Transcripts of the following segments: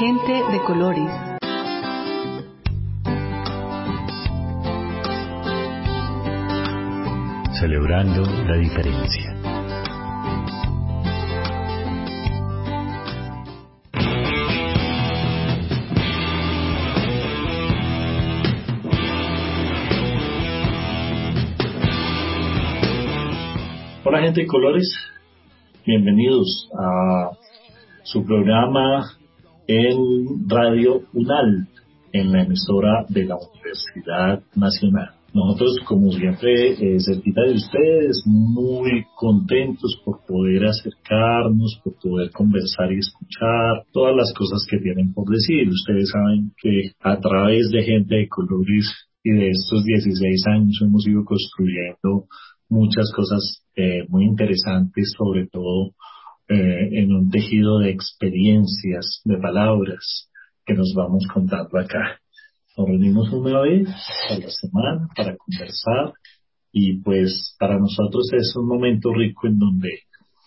Gente de colores. Celebrando la diferencia. Hola gente de colores, bienvenidos a su programa en Radio UNAL, en la emisora de la Universidad Nacional. Nosotros, como siempre, cerquita de ustedes, muy contentos por poder acercarnos, por poder conversar y escuchar todas las cosas que tienen por decir. Ustedes saben que a través de Gente de Colores y de estos 16 años hemos ido construyendo muchas cosas muy interesantes, sobre todo en un tejido de experiencias, de palabras que nos vamos contando acá. Nos reunimos una vez a la semana para conversar y pues para nosotros es un momento rico en donde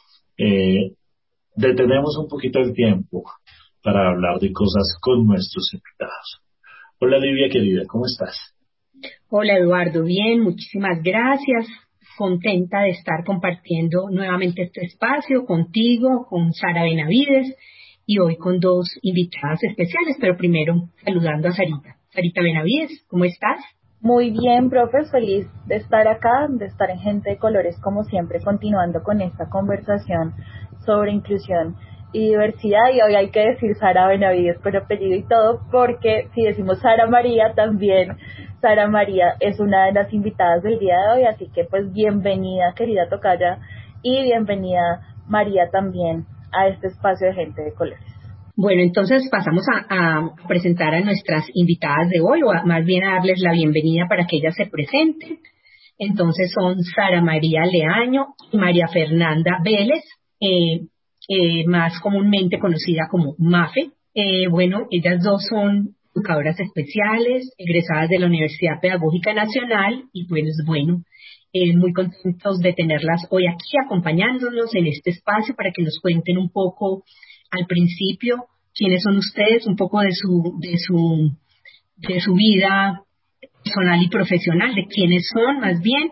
detenemos un poquito el tiempo para hablar de cosas con nuestros invitados. Hola Livia querida, ¿cómo estás? Hola Eduardo, bien, muchísimas gracias. Contenta de estar compartiendo nuevamente este espacio contigo, con Sara Benavides y hoy con dos invitadas especiales, pero primero saludando a Sarita. Sarita Benavides, ¿cómo estás? Muy bien, profe, feliz de estar acá, de estar en Gente de Colores como siempre, continuando con esta conversación sobre inclusión y diversidad. Y hoy hay que decir Sara Benavides por apellido y todo, porque si decimos Sara María también, Sara María es una de las invitadas del día de hoy, así que pues bienvenida querida tocaya y bienvenida María también a este espacio de Gente de Colores. Bueno, entonces pasamos a presentar a nuestras invitadas de hoy, o más bien a darles la bienvenida para que ellas se presenten. Entonces son Sara María Leaño y María Fernanda Vélez, más comúnmente conocida como Mafe. Bueno, ellas dos son educadoras especiales, egresadas de la Universidad Pedagógica Nacional y pues bueno, muy contentos de tenerlas hoy aquí acompañándonos en este espacio para que nos cuenten un poco al principio quiénes son ustedes, un poco de su vida personal y profesional, de quiénes son más bien,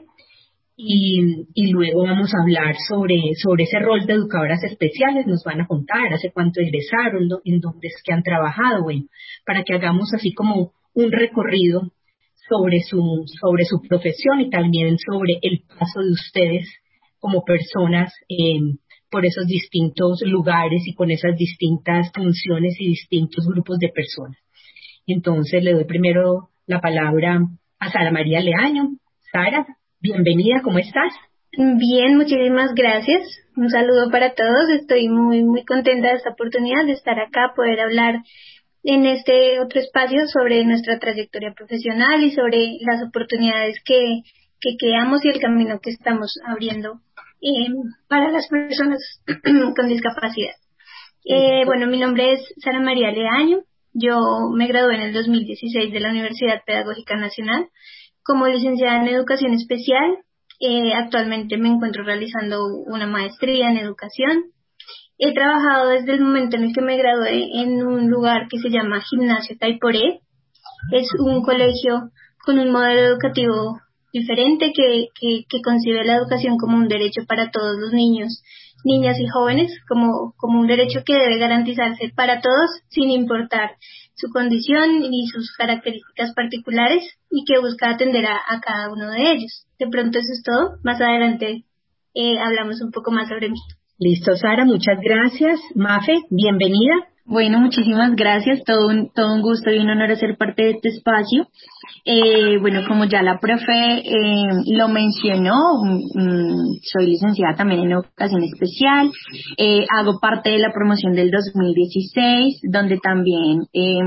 y luego vamos a hablar sobre ese rol de educadoras especiales. Nos van a contar hace cuánto egresaron, en dónde es que han trabajado, bueno, para que hagamos así como un recorrido sobre su profesión y también sobre el paso de ustedes como personas por esos distintos lugares y con esas distintas funciones y distintos grupos de personas. Entonces le doy primero la palabra a Sara María Leaño. Sara, bienvenida, ¿cómo estás? Bien, muchísimas gracias. Un saludo para todos. Estoy muy, muy contenta de esta oportunidad de estar acá, poder hablar en este otro espacio sobre nuestra trayectoria profesional y sobre las oportunidades que creamos y el camino que estamos abriendo para las personas con discapacidad. Bueno, mi nombre es Sara María Leaño. Yo me gradué en el 2016 de la Universidad Pedagógica Nacional como licenciada en Educación Especial. Actualmente me encuentro realizando una maestría en Educación. He trabajado desde el momento en el que me gradué en un lugar que se llama Gimnasio Taiporé. Es un colegio con un modelo educativo diferente que concibe la educación como un derecho para todos los niños, niñas y jóvenes, como un derecho que debe garantizarse para todos sin importar su condición y sus características particulares, y que busca atender a cada uno de ellos. De pronto eso es todo. Más adelante hablamos un poco más sobre mí. Listo, Sara, muchas gracias. Mafe, bienvenida. Bueno, muchísimas gracias. Todo un gusto y un honor ser parte de este espacio. Bueno, como ya la profe lo mencionó, soy licenciada también en Educación Especial. Hago parte de la promoción del 2016, donde también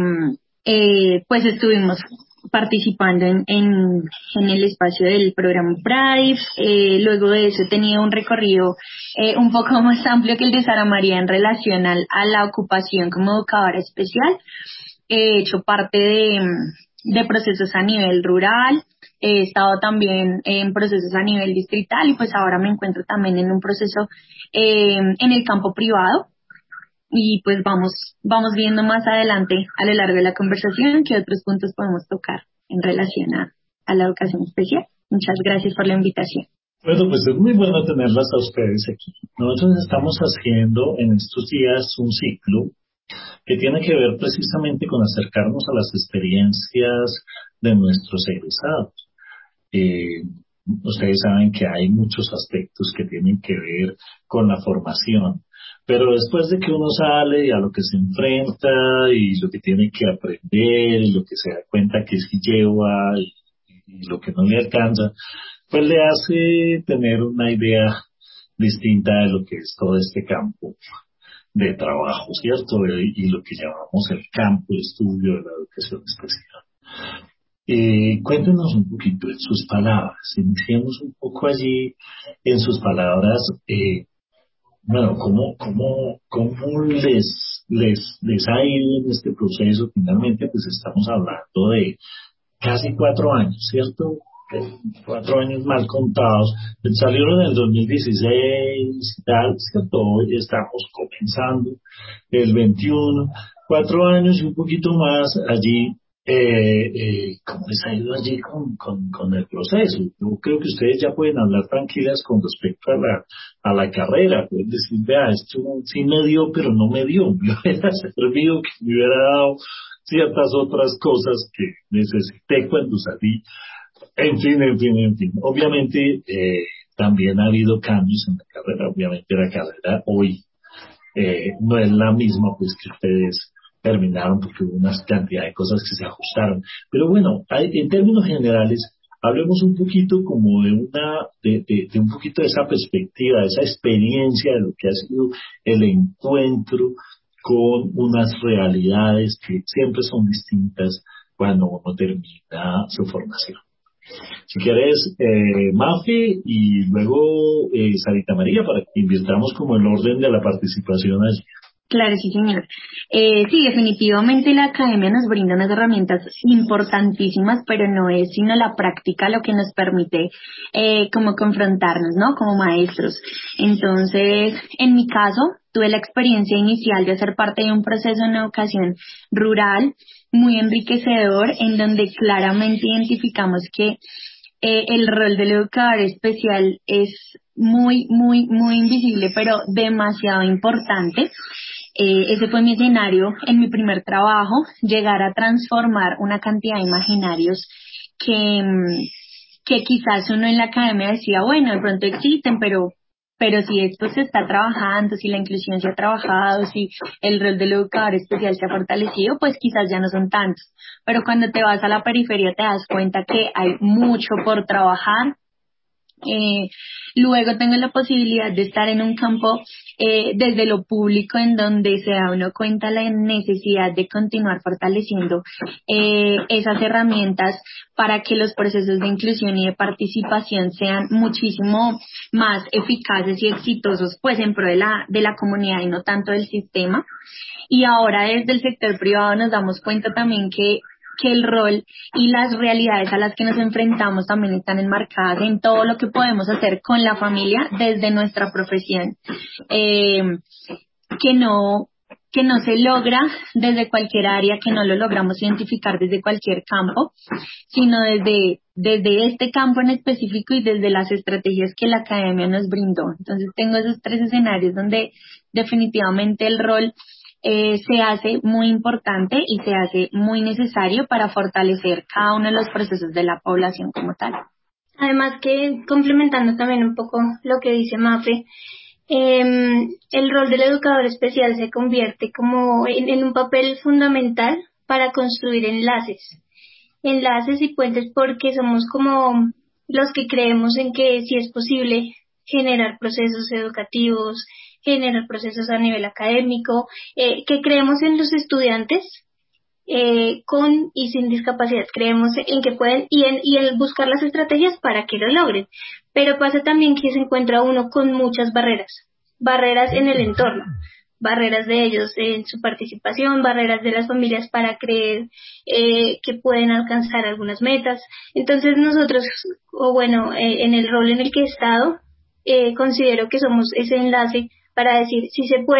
pues estuvimos participando en el espacio del programa Pride. Luego de eso he tenido un recorrido un poco más amplio que el de Sara María en relación a la ocupación como educadora especial. He hecho parte de procesos a nivel rural, he estado también en procesos a nivel distrital y pues ahora me encuentro también en un proceso en el campo privado. y pues vamos viendo más adelante a lo largo de la conversación qué otros puntos podemos tocar en relación a la educación especial. Muchas gracias por la invitación. Bueno, pues es muy bueno tenerlas a ustedes aquí. Nosotros estamos haciendo en estos días un ciclo que tiene que ver precisamente con acercarnos a las experiencias de nuestros egresados. Ustedes saben que hay muchos aspectos que tienen que ver con la formación, pero después de que uno sale y a lo que se enfrenta y lo que tiene que aprender y lo que se da cuenta que sí lleva y lo que no le alcanza, pues le hace tener una idea distinta de lo que es todo este campo de trabajo, ¿cierto? Y lo que llamamos el campo de estudio de la educación especial. Cuéntenos un poquito en sus palabras, iniciemos un poco allí en sus palabras, bueno, ¿cómo les ha ido en este proceso? Finalmente, pues estamos hablando de casi 4 años, ¿cierto? 4 años mal contados, salieron en el 2016 y tal, ¿cierto? Hoy estamos comenzando el 21, 4 años y un poquito más allí. ¿Cómo les ha ido allí con el proceso? Yo creo que ustedes ya pueden hablar tranquilas con respecto a la carrera, pueden decir, vea, esto sí me dio, pero no me dio, me hubiera servido que me hubiera dado ciertas otras cosas que necesité cuando salí. En fin. Obviamente, también ha habido cambios en la carrera. Obviamente la carrera hoy no es la misma pues que ustedes terminaron porque hubo una cantidad de cosas que se ajustaron. Pero bueno, en términos generales, hablemos un poquito como de un poquito de esa perspectiva, de esa experiencia de lo que ha sido el encuentro con unas realidades que siempre son distintas cuando uno termina su formación. Si quieres, Mafe y luego Sarita María, para que invirtamos como el orden de la participación allí. Claro, sí, señor. Sí, definitivamente la academia nos brinda unas herramientas importantísimas, pero no es sino la práctica lo que nos permite como confrontarnos, ¿no? Como maestros. Entonces, en mi caso, tuve la experiencia inicial de hacer parte de un proceso en educación rural muy enriquecedor, en donde claramente identificamos que el rol del educador especial es muy invisible, pero demasiado importante. Ese fue mi escenario en mi primer trabajo, llegar a transformar una cantidad de imaginarios que quizás uno en la academia decía, bueno, de pronto existen, pero si esto se está trabajando, si la inclusión se ha trabajado, si el rol del educador especial se ha fortalecido, pues quizás ya no son tantos. Pero cuando te vas a la periferia te das cuenta que hay mucho por trabajar. Luego tengo la posibilidad de estar en un campo desde lo público, en donde se da uno cuenta la necesidad de continuar fortaleciendo esas herramientas para que los procesos de inclusión y de participación sean muchísimo más eficaces y exitosos, pues en pro de la comunidad y no tanto del sistema. Y ahora desde el sector privado nos damos cuenta también que el rol y las realidades a las que nos enfrentamos también están enmarcadas en todo lo que podemos hacer con la familia desde nuestra profesión, que no se logra desde cualquier área, que no lo logramos identificar desde cualquier campo, sino desde este campo en específico y desde las estrategias que la academia nos brindó. Entonces tengo esos 3 escenarios donde definitivamente el rol se hace muy importante y se hace muy necesario para fortalecer cada uno de los procesos de la población como tal. Además que, complementando también un poco lo que dice Mafe, el rol del educador especial se convierte como en un papel fundamental para construir enlaces y puentes, porque somos como los que creemos en que sí es posible generar procesos educativos, generar procesos a nivel académico, que creemos en los estudiantes con y sin discapacidad, creemos en que pueden y en buscar las estrategias para que lo logren. Pero pasa también que se encuentra uno con muchas barreras en el entorno, barreras de ellos en su participación, barreras de las familias para creer que pueden alcanzar algunas metas. Entonces nosotros, en el rol en el que he estado, considero que somos ese enlace para decir si se puede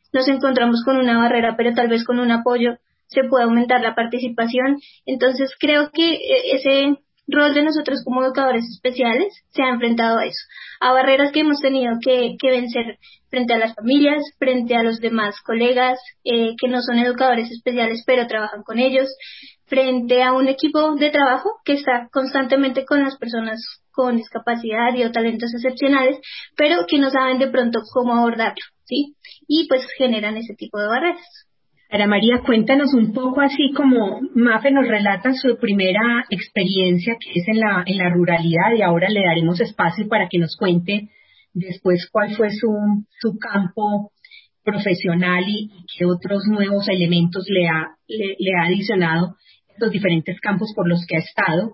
nos encontramos con una barrera, pero tal vez con un apoyo se puede aumentar la participación. Entonces creo que ese rol de nosotros como educadores especiales se ha enfrentado a eso, a barreras que hemos tenido que vencer frente a las familias, frente a los demás colegas que no son educadores especiales pero trabajan con ellos, frente a un equipo de trabajo que está constantemente con las personas con discapacidad y o talentos excepcionales, pero que no saben de pronto cómo abordarlo, ¿sí? Y pues generan ese tipo de barreras. Ana María, cuéntanos un poco, así como Mafe nos relata su primera experiencia, que es en la ruralidad, y ahora le daremos espacio para que nos cuente después cuál fue su campo profesional y qué otros nuevos elementos le ha adicionado los diferentes campos por los que ha estado.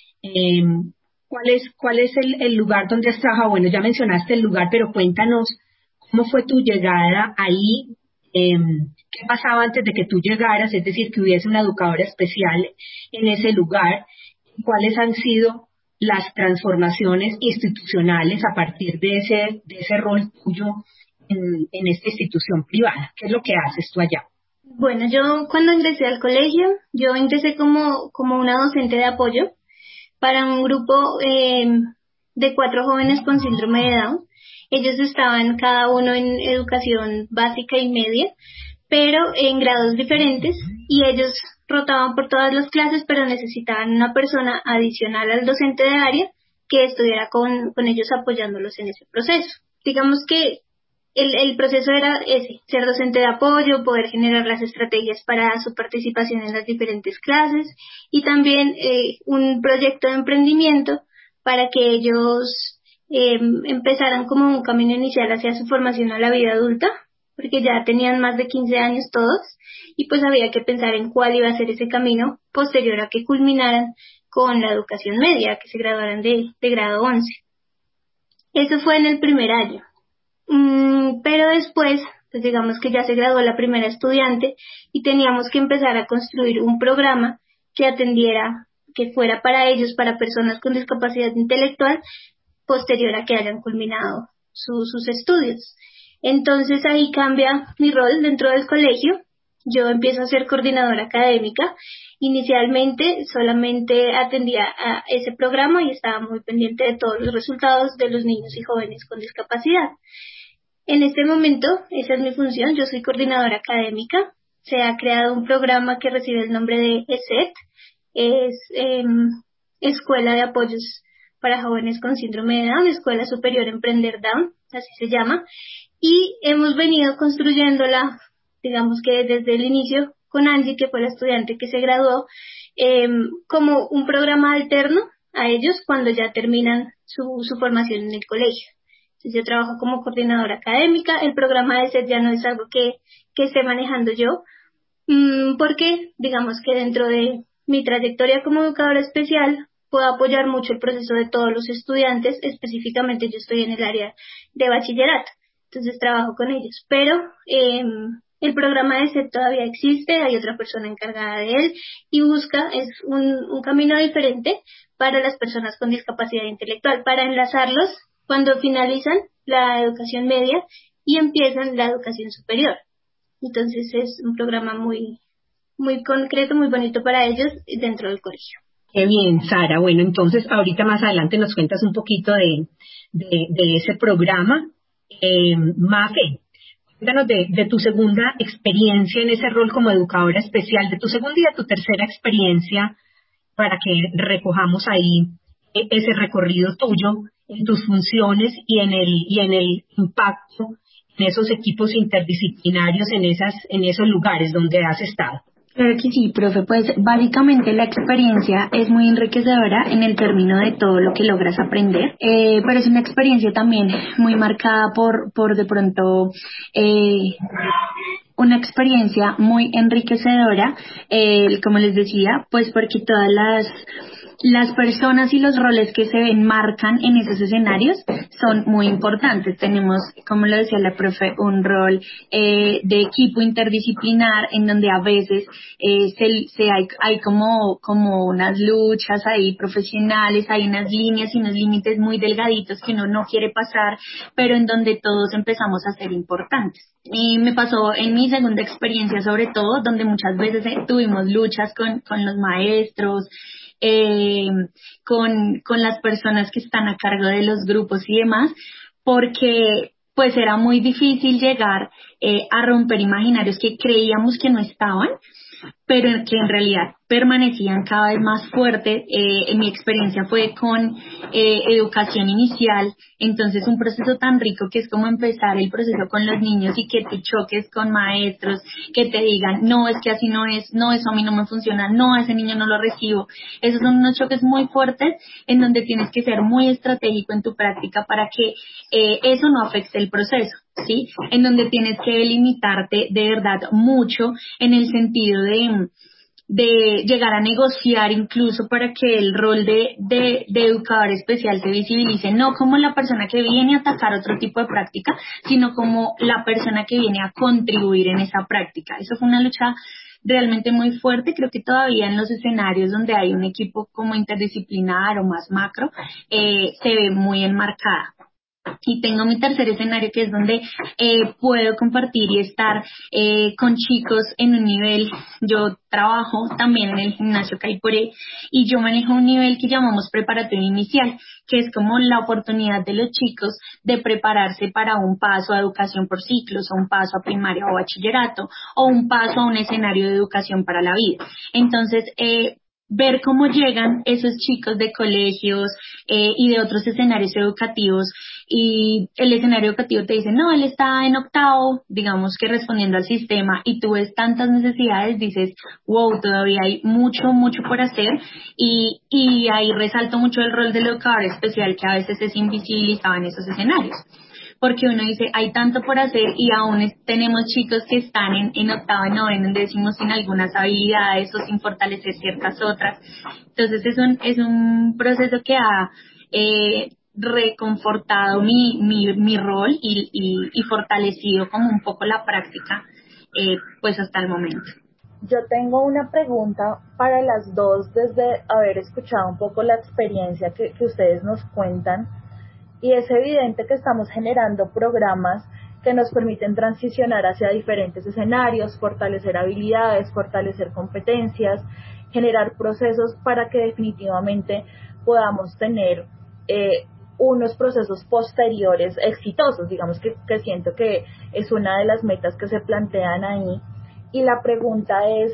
¿Cuál es el lugar donde has trabajado? Bueno, ya mencionaste el lugar, pero cuéntanos cómo fue tu llegada ahí. ¿Qué pasaba antes de que tú llegaras? Es decir, que hubiese una educadora especial en ese lugar. ¿Cuáles han sido las transformaciones institucionales a partir de ese rol tuyo en esta institución privada? ¿Qué es lo que haces tú allá? Bueno, yo cuando ingresé al colegio, yo ingresé como una docente de apoyo para un grupo de 4 jóvenes con síndrome de Down. Ellos estaban cada uno en educación básica y media, pero en grados diferentes, y ellos rotaban por todas las clases, pero necesitaban una persona adicional al docente de área que estuviera con ellos apoyándolos en ese proceso. Digamos que el proceso era ese, ser docente de apoyo, poder generar las estrategias para su participación en las diferentes clases, y también un proyecto de emprendimiento para que ellos empezaran como un camino inicial hacia su formación a la vida adulta, porque ya tenían más de 15 años todos, y pues había que pensar en cuál iba a ser ese camino posterior a que culminaran con la educación media, que se graduaran de grado 11. Eso fue en el primer año. Pero después, pues digamos que ya se graduó la primera estudiante y teníamos que empezar a construir un programa que atendiera, que fuera para ellos, para personas con discapacidad intelectual, posterior a que hayan culminado sus estudios. Entonces ahí cambia mi rol dentro del colegio. Yo empiezo a ser coordinadora académica. Inicialmente solamente atendía a ese programa y estaba muy pendiente de todos los resultados de los niños y jóvenes con discapacidad. En este momento, esa es mi función, yo soy coordinadora académica. Se ha creado un programa que recibe el nombre de ESET, es Escuela de Apoyos para Jóvenes con Síndrome de Down, Escuela Superior Emprender Down, así se llama, y hemos venido construyéndola, digamos que desde el inicio, con Angie, que fue la estudiante que se graduó, como un programa alterno a ellos cuando ya terminan su formación en el colegio. Entonces yo trabajo como coordinadora académica. El programa de SET ya no es algo que esté manejando yo, porque digamos que dentro de mi trayectoria como educadora especial puedo apoyar mucho el proceso de todos los estudiantes. Específicamente yo estoy en el área de bachillerato, entonces trabajo con ellos, pero el programa de SET todavía existe, hay otra persona encargada de él y es un camino diferente para las personas con discapacidad intelectual, para enlazarlos cuando finalizan la educación media y empiezan la educación superior. Entonces es un programa muy, muy concreto, muy bonito para ellos dentro del colegio. Qué bien, Sara. Bueno, entonces ahorita más adelante nos cuentas un poquito de ese programa. Mafe, cuéntanos de tu segunda experiencia en ese rol como educadora especial, de tu segunda y de tu tercera experiencia, para que recojamos ahí ese recorrido tuyo en tus funciones y en el impacto en esos equipos interdisciplinarios, en esos lugares donde has estado. Claro que sí, profe, pues básicamente la experiencia es muy enriquecedora en el término de todo lo que logras aprender, pero es una experiencia también muy marcada por de pronto una experiencia muy enriquecedora, como les decía, pues porque todas las personas y los roles que se enmarcan en esos escenarios son muy importantes. Tenemos, como lo decía la profe, un rol de equipo interdisciplinar en donde a veces hay como unas luchas ahí profesionales, hay unas líneas y unos límites muy delgaditos que uno no quiere pasar, pero en donde todos empezamos a ser importantes. Y me pasó en mi segunda experiencia, sobre todo, donde muchas veces tuvimos luchas con los maestros, con las personas que están a cargo de los grupos y demás, porque pues era muy difícil llegar a romper imaginarios que creíamos que no estaban, pero que en realidad permanecían cada vez más fuertes. En mi experiencia fue con educación inicial, entonces un proceso tan rico que es como empezar el proceso con los niños y que te choques con maestros, que te digan, no, es que así no es, no, eso a mí no me funciona, no, a ese niño no lo recibo. Esos son unos choques muy fuertes en donde tienes que ser muy estratégico en tu práctica para que eso no afecte el proceso, ¿sí? En donde tienes que limitarte de verdad mucho en el sentido de llegar a negociar incluso para que el rol de educador especial se visibilice, no como la persona que viene a atacar otro tipo de práctica, sino como la persona que viene a contribuir en esa práctica. Eso fue una lucha realmente muy fuerte. Creo que todavía en los escenarios donde hay un equipo como interdisciplinar o más macro, se ve muy enmarcada. Y tengo mi tercer escenario, que es donde puedo compartir y estar con chicos en un nivel. Yo trabajo también en el gimnasio Caiporé y yo manejo un nivel que llamamos preparatoria inicial, que es como la oportunidad de los chicos de prepararse para un paso a educación por ciclos, o un paso a primaria o bachillerato, o un paso a un escenario de educación para la vida. Entonces, ver cómo llegan esos chicos de colegios y de otros escenarios educativos, y el escenario educativo te dice, no, él está en octavo, digamos que respondiendo al sistema, y tú ves tantas necesidades, dices, wow, todavía hay mucho, mucho por hacer, y ahí resalto mucho el rol del educador especial, que a veces es invisibilizado en esos escenarios. Porque uno dice, hay tanto por hacer y aún tenemos chicos que están en octavo y noveno, en décimo, sin algunas habilidades o sin fortalecer ciertas otras. Entonces es un proceso que ha reconfortado mi rol y fortalecido como un poco la práctica, pues hasta el momento. Yo tengo una pregunta para las dos desde haber escuchado un poco la experiencia que ustedes nos cuentan. Y es evidente que estamos generando programas que nos permiten transicionar hacia diferentes escenarios, fortalecer habilidades, fortalecer competencias, generar procesos para que definitivamente podamos tener unos procesos posteriores exitosos. Digamos que siento que es una de las metas que se plantean ahí. Y la pregunta es,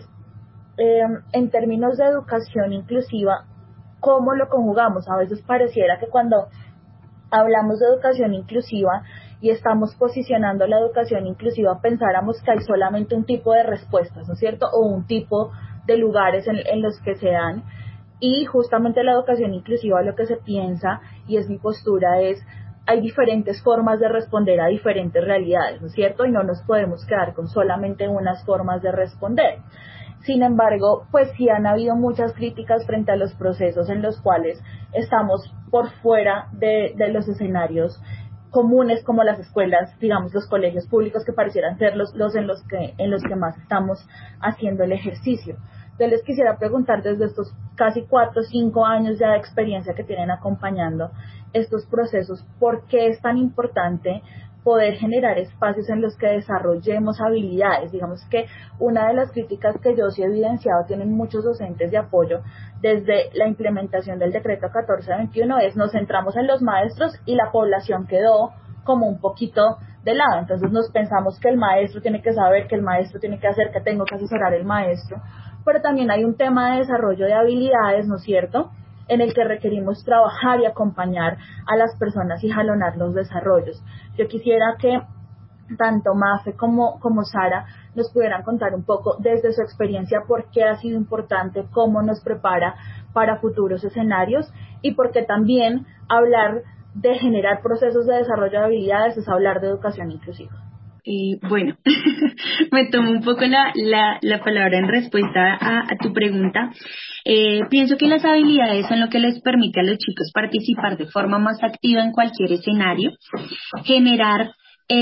en términos de educación inclusiva, ¿cómo lo conjugamos? A veces pareciera que cuando hablamos de educación inclusiva y estamos posicionando la educación inclusiva, pensáramos que hay solamente un tipo de respuestas, ¿no es cierto? O un tipo de lugares en los que se dan. Y justamente la educación inclusiva, lo que se piensa, y es mi postura, es hay diferentes formas de responder a diferentes realidades, ¿no es cierto? Y no nos podemos quedar con solamente unas formas de responder. Sin embargo, pues sí han habido muchas críticas frente a los procesos en los cuales estamos por fuera de los escenarios comunes, como las escuelas, digamos los colegios públicos, que parecieran ser los en los que más estamos haciendo el ejercicio. Yo les quisiera preguntar, desde estos casi 4 o 5 años ya de experiencia que tienen acompañando estos procesos, ¿por qué es tan importante poder generar espacios en los que desarrollemos habilidades? Digamos que una de las críticas que yo sí he evidenciado, tienen muchos docentes de apoyo desde la implementación del decreto 1421, es nos centramos en los maestros y la población quedó como un poquito de lado. Entonces nos pensamos que el maestro tiene que saber, que el maestro tiene que hacer, que tengo que asesorar el maestro, pero también hay un tema de desarrollo de habilidades, ¿no es cierto?, en el que requerimos trabajar y acompañar a las personas y jalonar los desarrollos. Yo quisiera que tanto Mafe como Sara nos pudieran contar un poco desde su experiencia por qué ha sido importante, cómo nos prepara para futuros escenarios, y por qué también hablar de generar procesos de desarrollo de habilidades es hablar de educación inclusiva. Bueno, me tomo un poco la palabra en respuesta a tu pregunta. Pienso que las habilidades son lo que les permite a los chicos participar de forma más activa en cualquier escenario, generar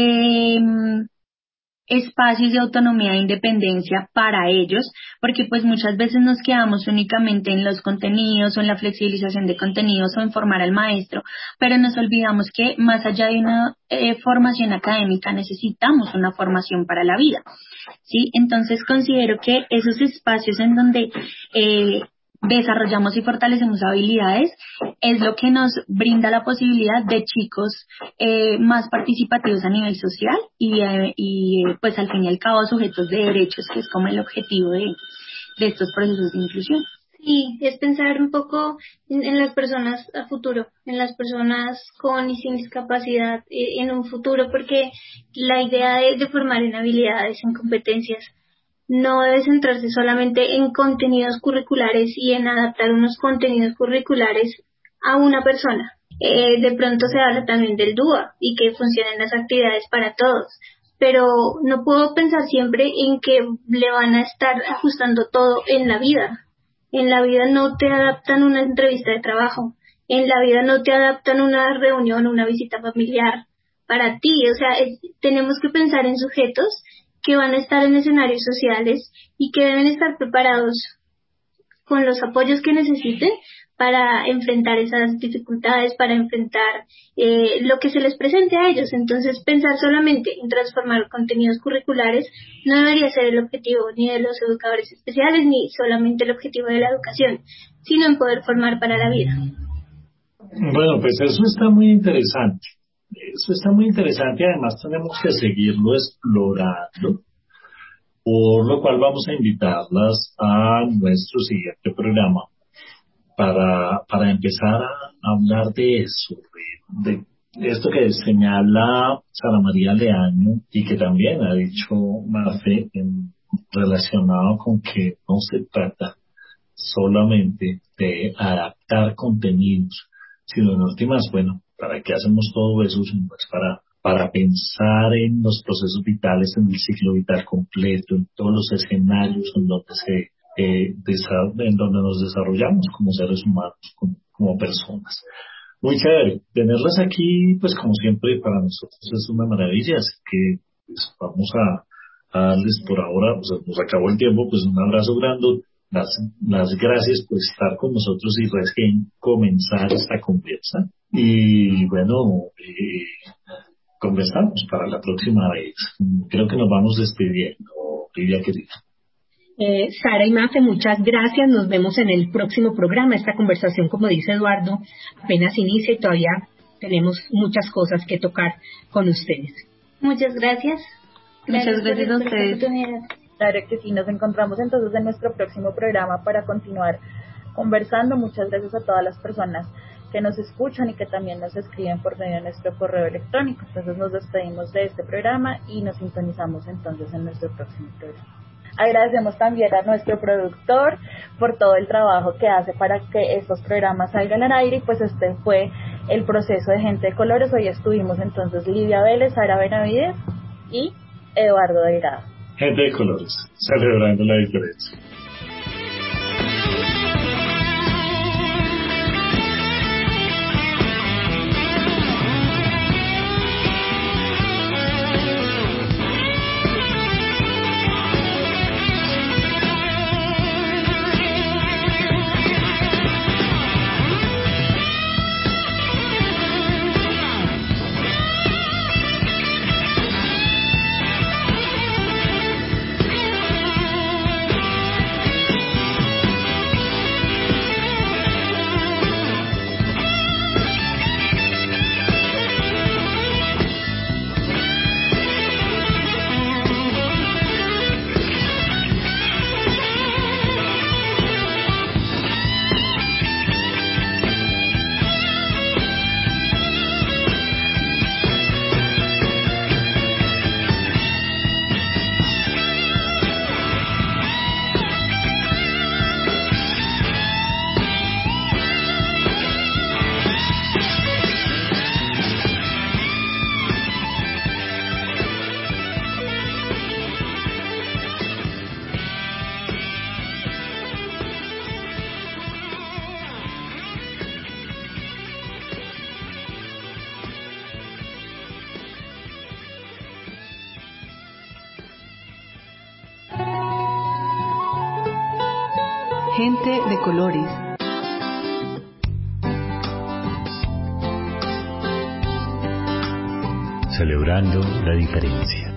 espacios de autonomía e independencia para ellos, porque pues muchas veces nos quedamos únicamente en los contenidos o en la flexibilización de contenidos o en formar al maestro, pero nos olvidamos que más allá de una formación académica necesitamos una formación para la vida, ¿sí? Entonces considero que esos espacios en donde desarrollamos y fortalecemos habilidades es lo que nos brinda la posibilidad de chicos más participativos a nivel social y pues al fin y al cabo sujetos de derechos, que es como el objetivo de estos procesos de inclusión. Sí, es pensar un poco en las personas a futuro, en las personas con y sin discapacidad en un futuro, porque la idea de formar en habilidades, en competencias, no debe centrarse solamente en contenidos curriculares y en adaptar unos contenidos curriculares a una persona. De pronto se habla también del DUA y que funcionen las actividades para todos, pero no puedo pensar siempre en que le van a estar ajustando todo en la vida. En la vida no te adaptan una entrevista de trabajo, en la vida no te adaptan una reunión, una visita familiar para ti. O sea, tenemos que pensar en sujetos que van a estar en escenarios sociales y que deben estar preparados con los apoyos que necesiten para enfrentar esas dificultades, para enfrentar lo que se les presente a ellos. Entonces, pensar solamente en transformar contenidos curriculares no debería ser el objetivo ni de los educadores especiales, ni solamente el objetivo de la educación, sino en poder formar para la vida. Bueno, pues eso está muy interesante. Eso está muy interesante y además tenemos que seguirlo explorando, por lo cual vamos a invitarlas a nuestro siguiente programa para empezar a hablar de eso, de esto que señala Sara María Leaño y que también ha dicho Mafe relacionado con que no se trata solamente de adaptar contenidos, sino en últimas, bueno, ¿para qué hacemos todo eso? Pues para pensar en los procesos vitales, en el ciclo vital completo, en todos los escenarios en donde en donde nos desarrollamos como seres humanos, como personas. Muy chévere. Tenerlas aquí, pues como siempre, para nosotros es una maravilla, así que pues, vamos a darles por ahora, pues nos acabó el tiempo, pues un abrazo grande. Las gracias por estar con nosotros y recién comenzar esta conversa. Y bueno, conversamos para la próxima vez. Creo que nos vamos despidiendo, Lidia querida. Sara y Mafe, muchas gracias. Nos vemos en el próximo programa. Esta conversación, como dice Eduardo, apenas inicia y todavía tenemos muchas cosas que tocar con ustedes. Muchas gracias. Muchas gracias a ustedes. Claro que sí, nos encontramos entonces en nuestro próximo programa para continuar conversando. Muchas gracias a todas las personas que nos escuchan y que también nos escriben por medio de nuestro correo electrónico. Entonces nos despedimos de este programa y nos sintonizamos entonces en nuestro próximo programa. Agradecemos también a nuestro productor por todo el trabajo que hace para que estos programas salgan al aire y pues este fue el proceso de Gente de Colores. Hoy estuvimos entonces Lidia Vélez, Sara Benavides y Eduardo Delgado. Gente de Colores, celebrando la diferencia. Gente de colores. Celebrando la diferencia.